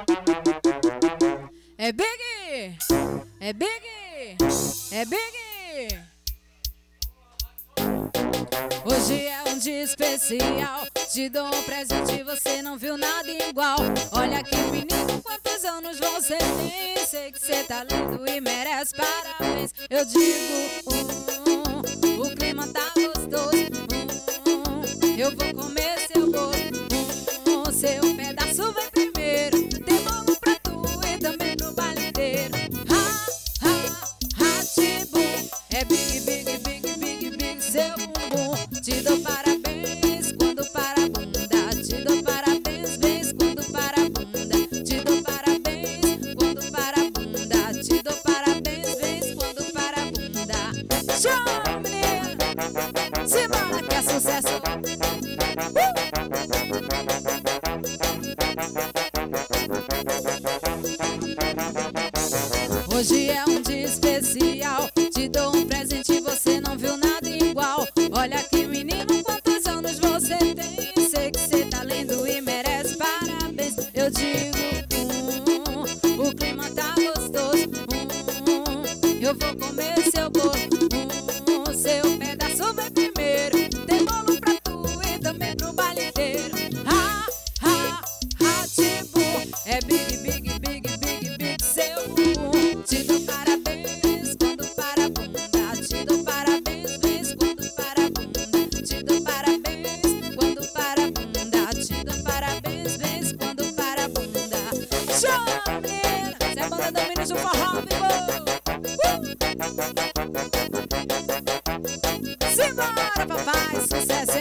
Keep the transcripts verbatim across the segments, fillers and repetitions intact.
É Big, é Big, é Big. Hoje é um dia especial, te dou um presente, você não viu nada igual. Olha aqui, menino, quantos anos você tem? Sei que você tá lindo e merece parabéns. Eu digo, um, o clima tá gostoso, um, eu vou comer seu bolo, um, seu pedaço vem primeiro. Tem bolo pra tu e também pro baile inteiro. Ha, ha, ha, tibum. É big, big, big, big, big, seu bumbum. Te dou parabéns quando para a bunda. Te dou parabéns, vez quando para a bunda. Te dou parabéns quando para a bunda. Te dou parabéns, vez quando para a bunda. Show, menina! Simbora que é sucesso! Uh! Hoje é um dia especial, te dou um presente, você não viu nada igual. Olha aqui, menino, quantos anos você tem? Sei que você tá lindo e merece parabéns. Eu digo, um, o clima tá gostoso, um, eu vou comer seu bolo, um, seu pedaço vem primeiro. Tem bolo pra tu e também pro baile inteiro. Ha, ha, ha, tipo, é big, big, big, big, big, seu bumbum. Te dou parabéns quando para a bunda. Te dou parabéns, vez quando para a bunda. Te dou parabéns quando para a bunda. Te dou parabéns, vez quando para a bunda. Show, menina! Essa é a banda do Meninos do Forró, vivo! Uh! Simbora, papai! Sucesso,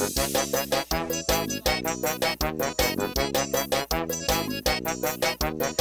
hein?